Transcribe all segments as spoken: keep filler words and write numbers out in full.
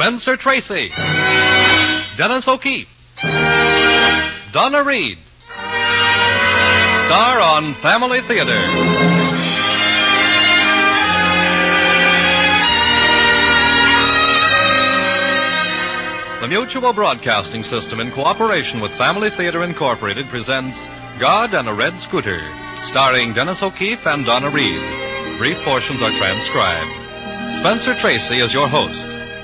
Spencer Tracy, Dennis O'Keefe, Donna Reed. Star on Family Theater. The Mutual Broadcasting System, in cooperation with Family Theater Incorporated, presents God and a Red Scooter, starring Dennis O'Keefe and Donna Reed. Brief portions are transcribed. Spencer Tracy is your host.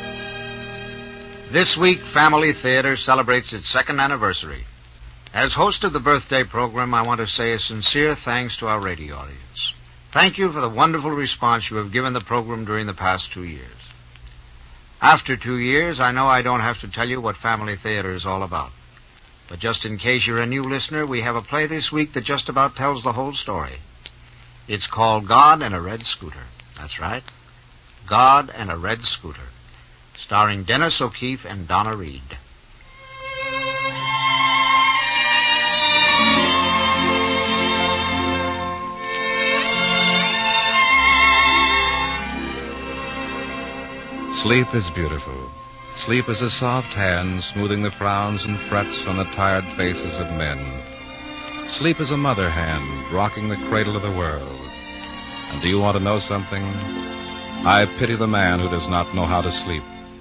This week, Family Theater celebrates its second anniversary. As host of the birthday program, I want to say a sincere thanks to our radio audience. Thank you for the wonderful response you have given the program during the past two years. After two years, I know I don't have to tell you what Family Theater is all about. But just in case you're a new listener, we have a play this week that just about tells the whole story. It's called God and a Red Scooter. That's right. God and a Red Scooter. Starring Dennis O'Keefe and Donna Reed. Sleep is beautiful. Sleep is a soft hand smoothing the frowns and frets on the tired faces of men. Sleep is a mother hand rocking the cradle of the world. And do you want to know something? I pity the man who does not know how to sleep.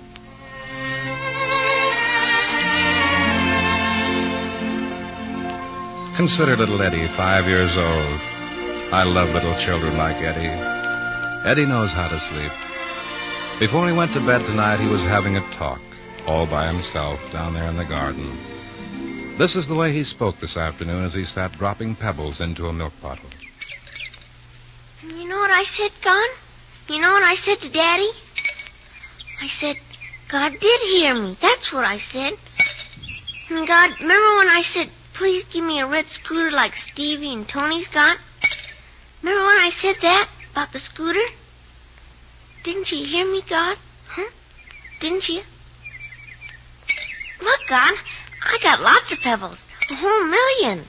Consider little Eddie, five years old. I love little children like Eddie. Eddie knows how to sleep. Before he went to bed tonight, he was having a talk, all by himself, down there in the garden. This is the way he spoke this afternoon as he sat dropping pebbles into a milk bottle. You know what I said, Con? You know what I said to Daddy? I said, God did hear me. That's what I said. And God, remember when I said, please give me a red scooter like Stevie and Tony's got? Remember when I said that about the scooter? Didn't you hear me, God? Huh? Didn't you? Look, God, I got lots of pebbles. A whole million.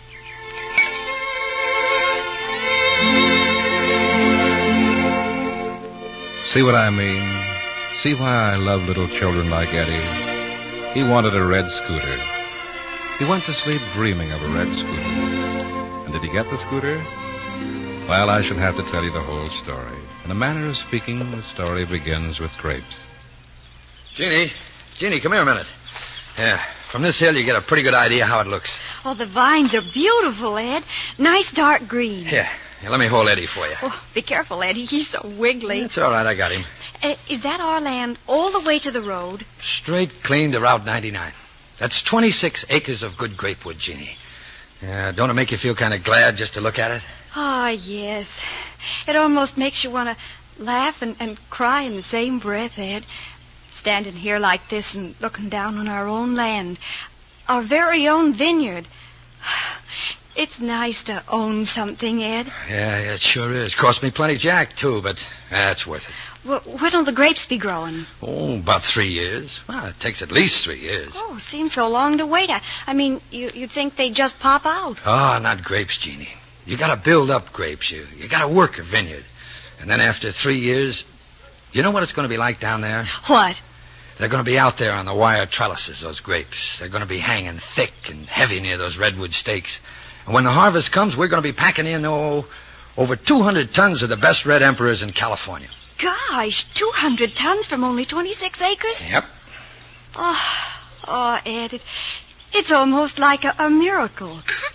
See what I mean? See why I love little children like Eddie? He wanted a red scooter. He went to sleep dreaming of a red scooter. And did he get the scooter? Well, I shall have to tell you the whole story. In a manner of speaking, the story begins with grapes. Jeannie, Jeannie, come here a minute. Yeah, from this hill you get a pretty good idea how it looks. Oh, the vines are beautiful, Ed. Nice dark green. Here, here let me hold Eddie for you. Oh, be careful, Eddie. He's so wiggly. It's all right, I got him. Uh, is that our land all the way to the road? Straight clean to Route ninety-nine. That's twenty-six acres of good grapewood, Jeannie. Yeah, don't it make you feel kind of glad just to look at it? Ah, oh, yes. It almost makes you want to laugh and, and cry in the same breath, Ed. Standing here like this and looking down on our own land. Our very own vineyard. It's nice to own something, Ed. Yeah, it sure is. Cost me plenty jack, too, but that's worth it. Well, when'll the grapes be growing? Oh, about three years. Well, it takes at least three years. Oh, seems so long to wait. I, I mean, you, you'd think they'd just pop out. Oh, not grapes, Jeannie. You gotta build up grapes. You, you gotta work a vineyard. And then after three years, you know what it's gonna be like down there? What? They're gonna be out there on the wire trellises, those grapes. They're gonna be hanging thick and heavy near those redwood stakes. And when the harvest comes, we're gonna be packing in, oh, over two hundred tons of the best red emperors in California. Gosh, two hundred tons from only twenty-six acres? Yep. Oh, oh, Ed, it, it's almost like a, a miracle.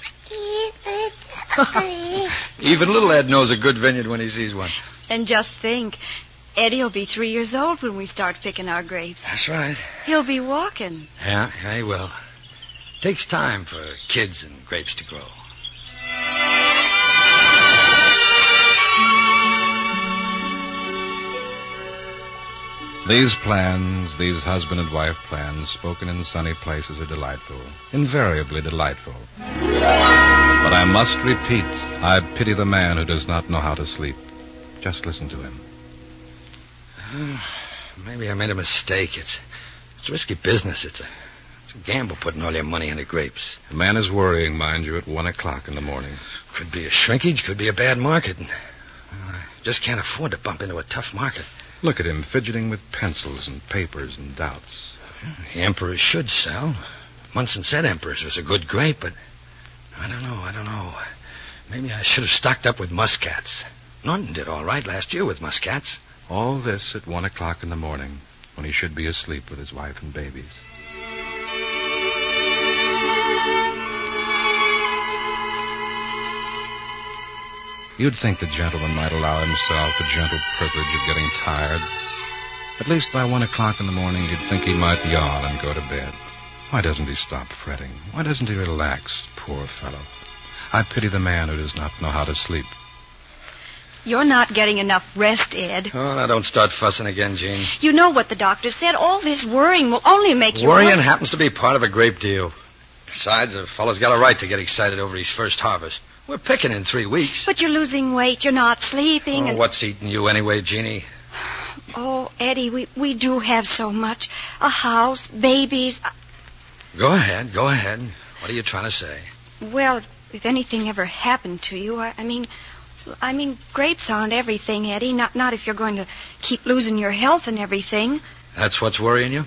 Even little Ed knows a good vineyard when he sees one. And just think, Eddie'll be three years old when we start picking our grapes. That's right. He'll be walking. Yeah, yeah, he will. Takes time for kids and grapes to grow. These plans, these husband and wife plans, spoken in sunny places, are delightful. Invariably delightful. But I must repeat, I pity the man who does not know how to sleep. Just listen to him. Uh, maybe I made a mistake. It's it's risky business. It's a, it's a gamble putting all your money into grapes. The man is worrying, mind you, at one o'clock in the morning. Could be a shrinkage, could be a bad market. And, uh, I just can't afford to bump into a tough market. Look at him fidgeting with pencils and papers and doubts. The Emperor should sell. Munson said Emperor's was a good grape, but I don't know, I don't know. Maybe I should have stocked up with muscats. Norton did all right last year with muscats. All this at one o'clock in the morning, when he should be asleep with his wife and babies. You'd think the gentleman might allow himself the gentle privilege of getting tired. At least by one o'clock in the morning, you'd think he might yawn and go to bed. Why doesn't he stop fretting? Why doesn't he relax, poor fellow? I pity the man who does not know how to sleep. You're not getting enough rest, Ed. Oh, now don't start fussing again, Jean. You know what the doctor said. All this worrying will only make you... Worrying worse. happens to be part of a grape deal. Besides, a fellow's got a right to get excited over his first harvest. We're picking in three weeks. But you're losing weight. You're not sleeping. Oh, and... what's eating you anyway, Jeannie? Oh, Eddie, we, we do have so much. A house, babies. Go ahead, go ahead. What are you trying to say? Well, if anything ever happened to you, I, I mean... I mean, grapes aren't everything, Eddie. Not not if you're going to keep losing your health and everything. That's what's worrying you?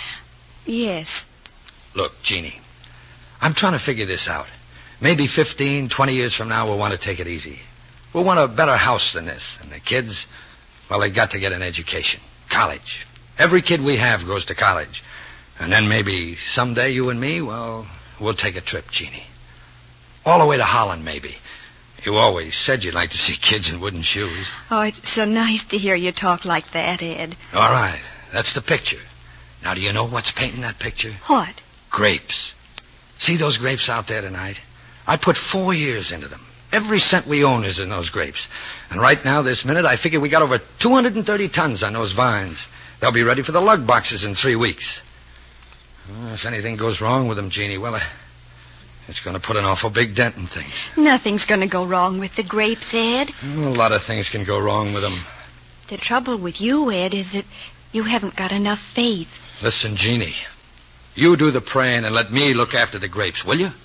Yes. Look, Jeannie, I'm trying to figure this out. Maybe fifteen, twenty years from now, we'll want to take it easy. We'll want a better house than this. And the kids, well, they got to get an education. College. Every kid we have goes to college. And then maybe someday you and me, well, we'll take a trip, Jeannie. All the way to Holland, maybe. You always said you'd like to see kids in wooden shoes. Oh, it's so nice to hear you talk like that, Ed. All right. That's the picture. Now, do you know what's painting that picture? What? Grapes. See those grapes out there tonight? I put four years into them. Every cent we own is in those grapes. And right now, this minute, I figure we got over two hundred thirty tons on those vines. They'll be ready for the lug boxes in three weeks. Well, if anything goes wrong with them, Jeannie, well, uh, it's going to put an awful big dent in things. Nothing's going to go wrong with the grapes, Ed. Well, a lot of things can go wrong with them. The trouble with you, Ed, is that you haven't got enough faith. Listen, Jeannie, you do the praying and let me look after the grapes, will you?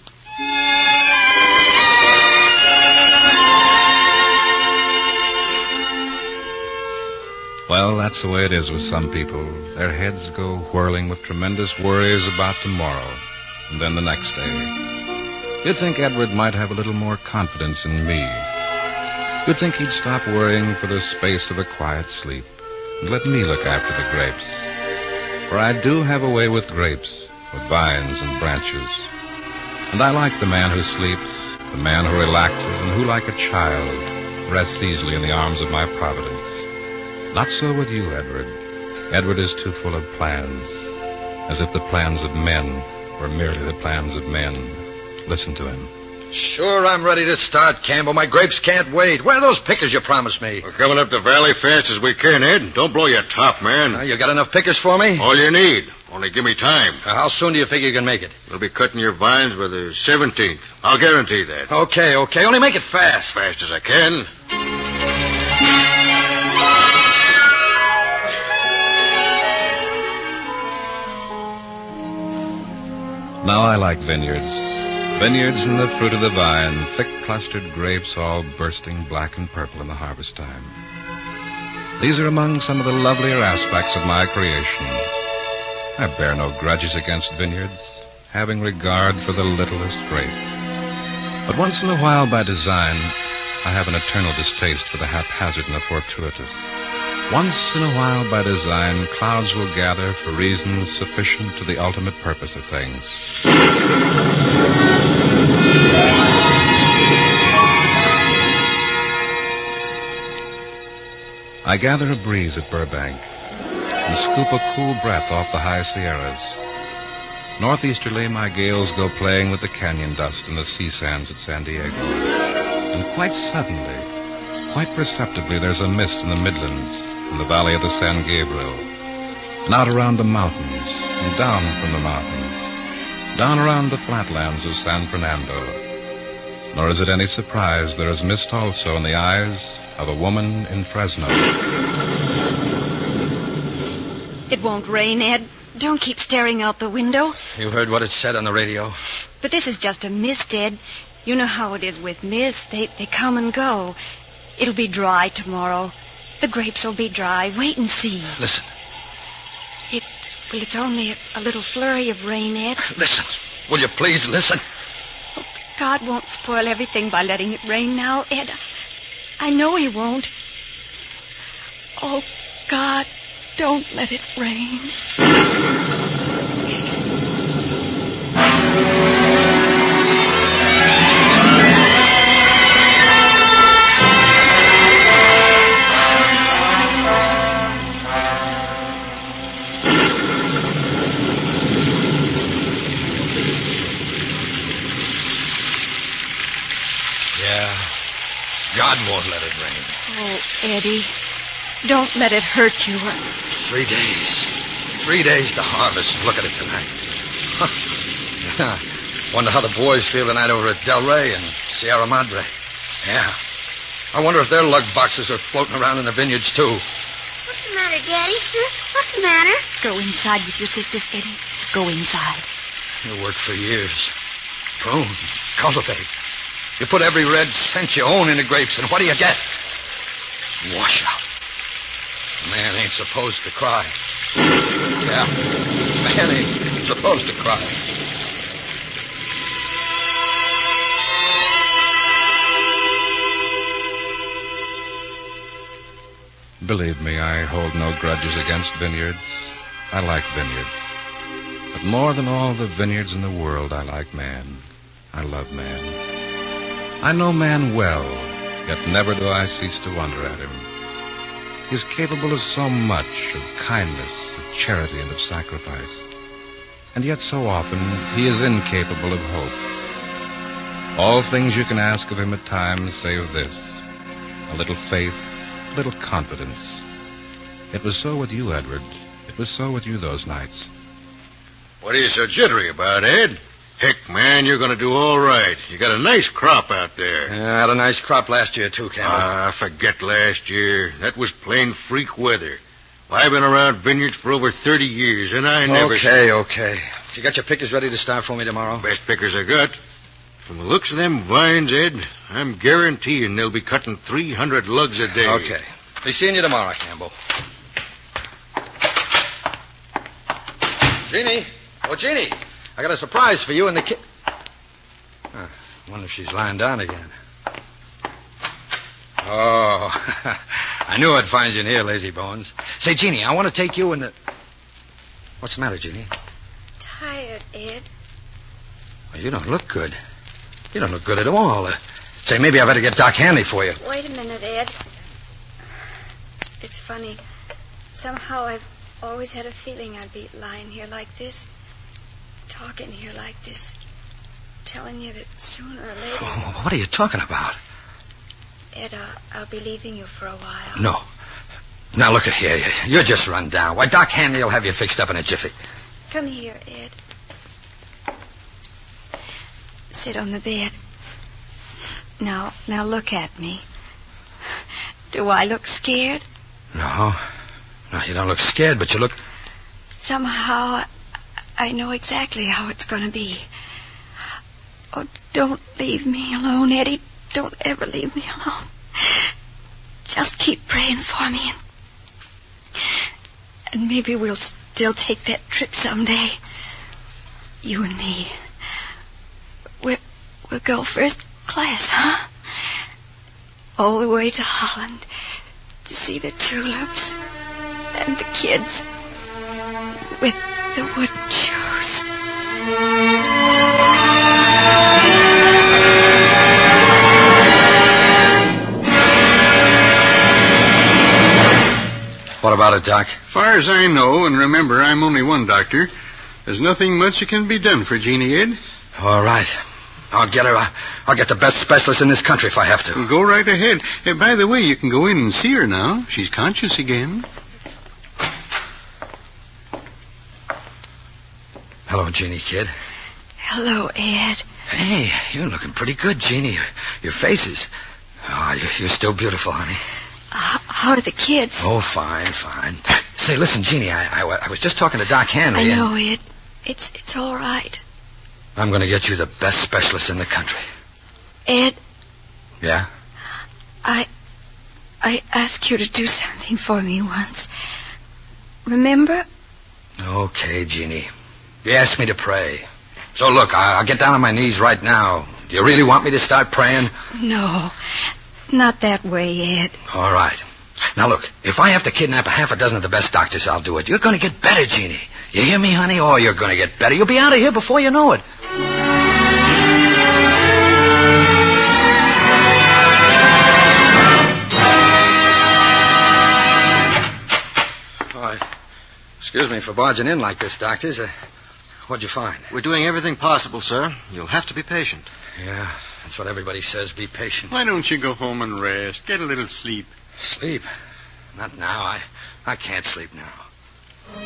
Well, that's the way it is with some people. Their heads go whirling with tremendous worries about tomorrow, and then the next day. You'd think Edward might have a little more confidence in me. You'd think he'd stop worrying for the space of a quiet sleep and let me look after the grapes. For I do have a way with grapes, with vines and branches. And I like the man who sleeps, the man who relaxes, and who, like a child, rests easily in the arms of my providence. Not so with you, Edward. Edward is too full of plans, as if the plans of men were merely the plans of men. Listen to him. Sure, I'm ready to start, Campbell. My grapes can't wait. Where are those pickers you promised me? We're coming up the valley fast as we can, Ed. Don't blow your top, man. Uh, you got enough pickers for me? All you need. Only give me time. Uh, how soon do you figure you can make it? We'll be cutting your vines by the seventeenth. I'll guarantee that. Okay, okay. Only make it fast. Fast as I can. Now I like vineyards. Vineyards and the fruit of the vine, thick-clustered grapes all bursting black and purple in the harvest time. These are among some of the lovelier aspects of my creation. I bear no grudges against vineyards, having regard for the littlest grape. But once in a while, by design, I have an eternal distaste for the haphazard and the fortuitous. Once in a while, by design, clouds will gather for reasons sufficient to the ultimate purpose of things. I gather a breeze at Burbank and scoop a cool breath off the high Sierras. Northeasterly, my gales go playing with the canyon dust and the sea sands at San Diego. And quite suddenly, quite perceptibly, there's a mist in the Midlands, in the valley of the San Gabriel, and out around the mountains, and down from the mountains, down around the flatlands of San Fernando. Nor is it any surprise there is mist also in the eyes of a woman in Fresno. It won't rain, Ed. Don't keep staring out the window. You heard what it said on the radio? But this is just a mist, Ed. You know how it is with mist. They, they come and go. It'll be dry tomorrow. The grapes will be dry. Wait and see. Listen. It, well, it's only a, a little flurry of rain, Ed. Listen. Will you please listen? Oh, God won't spoil everything by letting it rain now, Ed. I know he won't. Oh, God, don't let it rain. God won't let it rain. Oh, Eddie, don't let it hurt you. Three days. Three days to harvest. Look at it tonight. Huh. Wonder how the boys feel tonight over at Del Rey and Sierra Madre. Yeah. I wonder if their lug boxes are floating around in the vineyards, too. What's the matter, Daddy? Huh? What's the matter? Go inside with your sisters, Eddie. Go inside. You worked for years. Prune. Cultivate. You put every red cent you own into grapes, and what do you get? Washout. Man ain't supposed to cry. Yeah, man ain't supposed to cry. Believe me, I hold no grudges against vineyards. I like vineyards. But more than all the vineyards in the world, I like man. I love man. I know man well, yet never do I cease to wonder at him. He is capable of so much, of kindness, of charity, and of sacrifice. And yet so often he is incapable of hope. All things you can ask of him at times save this: a little faith, a little confidence. It was so with you, Edward. It was so with you those nights. What are you so jittery about, Ed? Heck, man, you're going to do all right. You got a nice crop out there. Yeah, I had a nice crop last year, too, Campbell. Ah, forget last year. That was plain freak weather. I've been around vineyards for over thirty years, and I never... Okay, okay. You got your pickers ready to start for me tomorrow? Best pickers I got. From the looks of them vines, Ed, I'm guaranteeing they'll be cutting three hundred lugs a day. Okay. Be seeing you tomorrow, Campbell. Jeannie. Oh, Jeannie. I got a surprise for you in the kit. Huh, wonder if she's lying down again. Oh, I knew I'd find you in here, lazy bones. Say, Jeannie, I want to take you in the... What's the matter, Jeannie? Tired, Ed. Well, you don't look good. You don't look good at all. Uh, say, maybe I better get Doc Hanley for you. Wait a minute, Ed. It's funny. Somehow I've always had a feeling I'd be lying here like this. Talking here like this, telling you that sooner or later... Oh, what are you talking about? Ed, uh, I'll be leaving you for a while. No. Now, look at here. You're just run down. Why, Doc Hanley will have you fixed up in a jiffy. Come here, Ed. Sit on the bed. Now, now look at me. Do I look scared? No. No, you don't look scared, but you look... Somehow... I know exactly how it's going to be. Oh, don't leave me alone, Eddie. Don't ever leave me alone. Just keep praying for me. And, and maybe we'll still take that trip someday. You and me. We're, we'll go first class, huh? All the way to Holland to see the tulips and the kids with the wooden shoes. What about it, Doc? Far as I know, and remember, I'm only one doctor, there's nothing much that can be done for Jeannie, Ed. All right. I'll get her. I'll get the best specialist in this country if I have to. Go right ahead. Hey, by the way, you can go in and see her now. She's conscious again. Hello, Jeannie, kid. Hello, Ed. Hey, you're looking pretty good, Jeannie. Your, your face is... Oh, you're, you're still beautiful, honey. Uh, how are the kids? Oh, fine, fine. Say, listen, Jeannie, I, I, I was just talking to Doc Hanley. I know, and... Ed. It's, it's all right. I'm going to get you the best specialist in the country. Ed? Yeah? I... I asked you to do something for me once. Remember? Okay, Jeannie. You asked me to pray. So look, I'll get down on my knees right now. Do you really want me to start praying? No, not that way, Ed. All right. Now look, if I have to kidnap a half a dozen of the best doctors, I'll do it. You're going to get better, Jeannie. You hear me, honey? Oh, you're going to get better. You'll be out of here before you know it. Oh, excuse me for barging in like this, doctors. Uh, what'd you find? We're doing everything possible, sir. You'll have to be patient. Yeah, that's what everybody says. Be patient. Why don't you go home and rest? Get a little sleep. Sleep? Not now. I, I can't sleep now.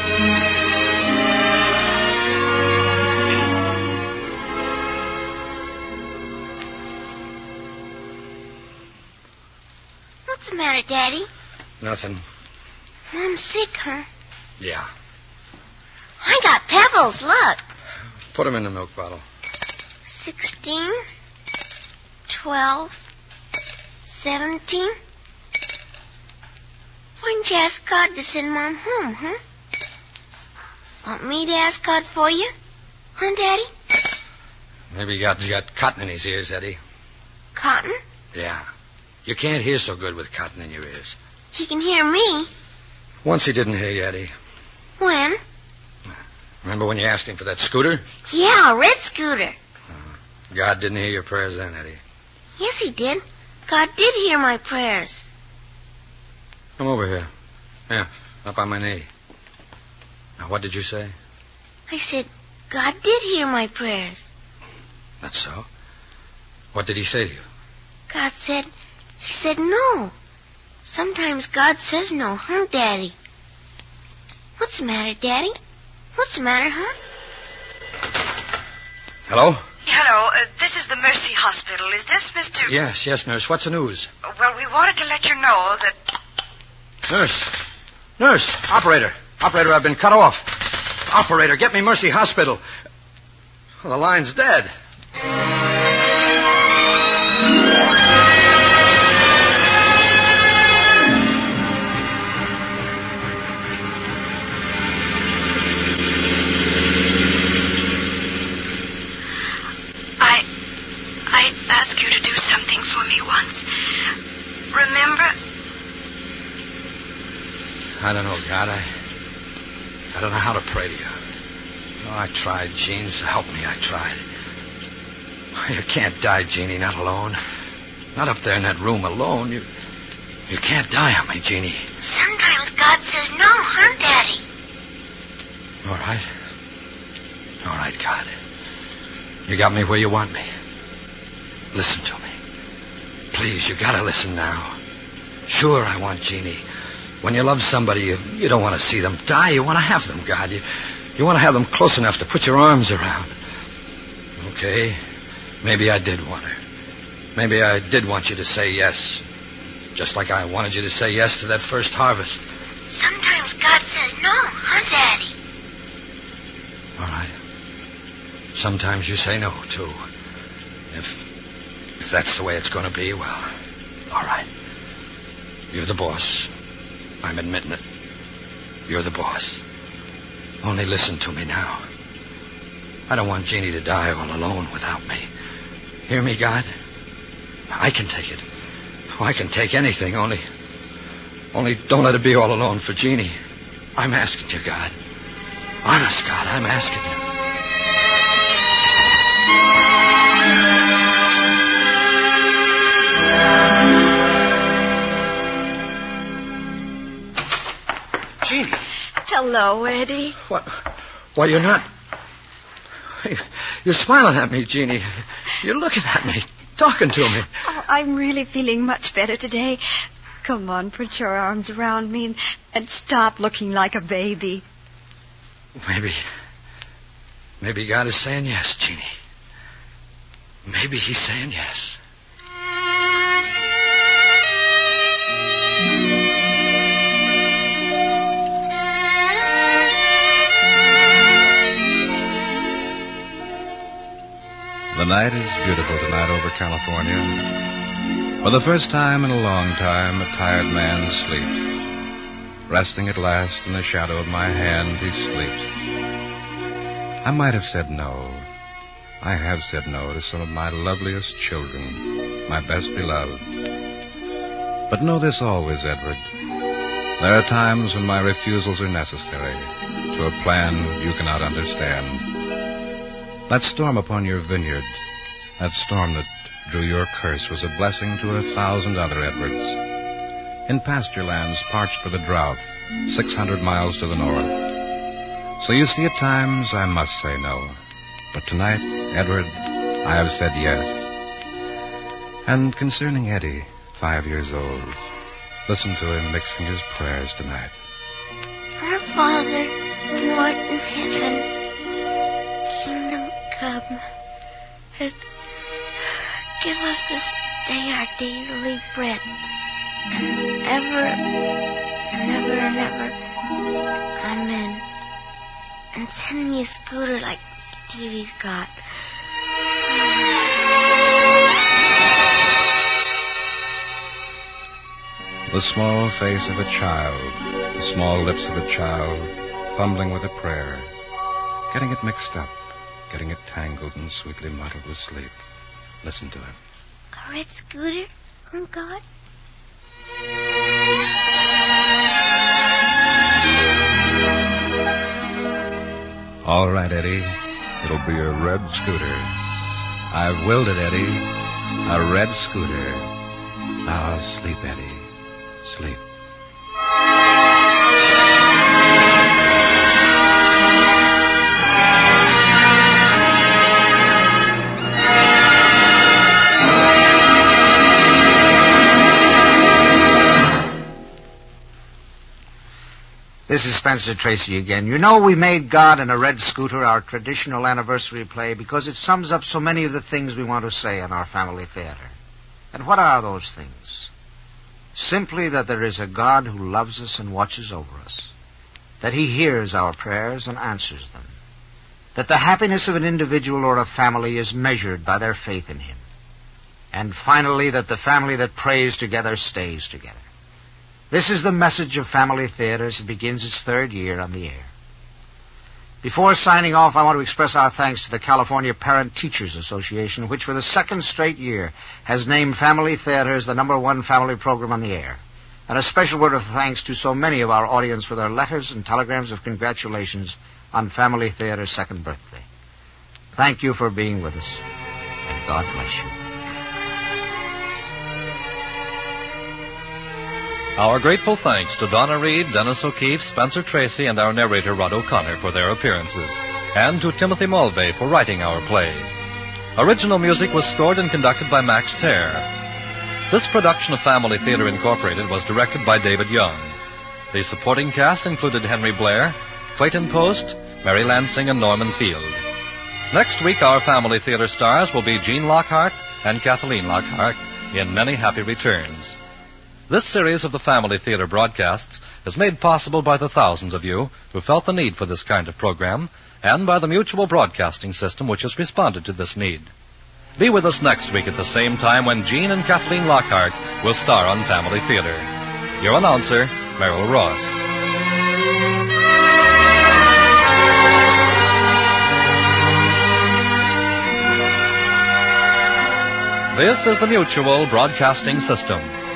What's the matter, Daddy? Nothing. Mom's sick, huh? Yeah. I got pebbles, look. Put them in the milk bottle. Sixteen, twelve, seventeen. Why didn't you ask God to send Mom home, huh? Want me to ask God for you? Huh, Daddy? Maybe God's got cotton in his ears, Eddie. Cotton? Yeah. You can't hear so good with cotton in your ears. He can hear me. Once he didn't hear you, Eddie. When? Remember when you asked him for that scooter? Yeah, a red scooter. Uh, God didn't hear your prayers then, Eddie. Yes, he did. God did hear my prayers. Come over here. Here, up on my knee. Now, what did you say? I said, God did hear my prayers. That's so. What did he say to you? God said, he said no. Sometimes God says no, huh, Daddy? What's the matter, Daddy? What's the matter, huh? Hello? Hello, uh, this is the Mercy Hospital. Is this Mister... Yes, yes, nurse. What's the news? Well, we wanted to let you know that... Nurse. Nurse. Operator. Operator, I've been cut off. Operator, get me Mercy Hospital. Well, the line's dead. Ask you to do something for me once. Remember? I don't know, God. I, I don't know how to pray to you. Oh, I tried, Jean. So help me, I tried. You can't die, Jeannie, not alone. Not up there in that room alone. You, you can't die on me, Jeannie. Sometimes God says no, huh, Daddy? All right. All right, God. You got me where you want me. Listen to me. Please, you gotta listen now. Sure, I want Jeannie. When you love somebody, you, you don't want to see them die. You want to have them, God. You, you want to have them close enough to put your arms around. Okay, maybe I did want her. Maybe I did want you to say yes. Just like I wanted you to say yes to that first harvest. Sometimes God says no, huh, Daddy? All right. Sometimes you say no, too. If... If that's the way it's going to be, well, all right. You're the boss. I'm admitting it. You're the boss. Only listen to me now. I don't want Jeannie to die all alone without me. Hear me, God? I can take it. Oh, I can take anything, only... Only don't let it be all alone for Jeannie. I'm asking you, God. Honest, God, I'm asking you. Jeannie. Hello, Eddie. What? Why, you're not... You're smiling at me, Jeannie. You're looking at me, talking to me. Oh, I'm really feeling much better today. Come on, put your arms around me and, and stop looking like a baby. Maybe... Maybe God is saying yes, Jeannie. Maybe he's saying yes. The night is beautiful tonight over California. For the first time in a long time, a tired man sleeps. Resting at last in the shadow of my hand, he sleeps. I might have said no. I have said no to some of my loveliest children, my best beloved. But know this always, Edward. There are times when my refusals are necessary to a plan you cannot understand. That storm upon your vineyard, that storm that drew your curse, was a blessing to a thousand other Edwards. In pasture lands parched for the drought, six hundred miles to the north. So you see, at times I must say no. But tonight, Edward, I have said yes. And concerning Eddie, five years old, listen to him mixing his prayers tonight. Our Father, who art in heaven, kingdom come. And give us this day our daily bread. And ever and ever and ever. Amen. And send me a scooter like Stevie's got. The small face of a child, the small lips of a child, fumbling with a prayer, getting it mixed up, getting it tangled and sweetly muddled with sleep. Listen to him. A red scooter from God? All right, Eddie. It'll be a red scooter. I've willed it, Eddie. A red scooter. Now sleep, Eddie. Sleep. This is Spencer Tracy again. You know, we made God and a Red Scooter our traditional anniversary play because it sums up so many of the things we want to say in our family theater. And what are those things? Simply that there is a God who loves us and watches over us, that he hears our prayers and answers them, that the happiness of an individual or a family is measured by their faith in him, and finally that the family that prays together stays together. This is the message of Family Theater as it begins its third year on the air. Before signing off, I want to express our thanks to the California Parent Teachers Association, which for the second straight year has named Family Theater as the number one family program on the air. And a special word of thanks to so many of our audience for their letters and telegrams of congratulations on Family Theater's second birthday. Thank you for being with us, and God bless you. Our grateful thanks to Donna Reed, Dennis O'Keefe, Spencer Tracy, and our narrator Rod O'Connor for their appearances, and to Timothy Mulvey for writing our play. Original music was scored and conducted by Max Terr. This production of Family Theater Incorporated was directed by David Young. The supporting cast included Henry Blair, Clayton Post, Mary Lansing, and Norman Field. Next week, our Family Theater stars will be Gene Lockhart and Kathleen Lockhart in Many Happy Returns. This series of the Family Theater broadcasts is made possible by the thousands of you who felt the need for this kind of program, and by the Mutual Broadcasting System, which has responded to this need. Be with us next week at the same time when Gene and Kathleen Lockhart will star on Family Theater. Your announcer, Merrill Ross. This is the Mutual Broadcasting System.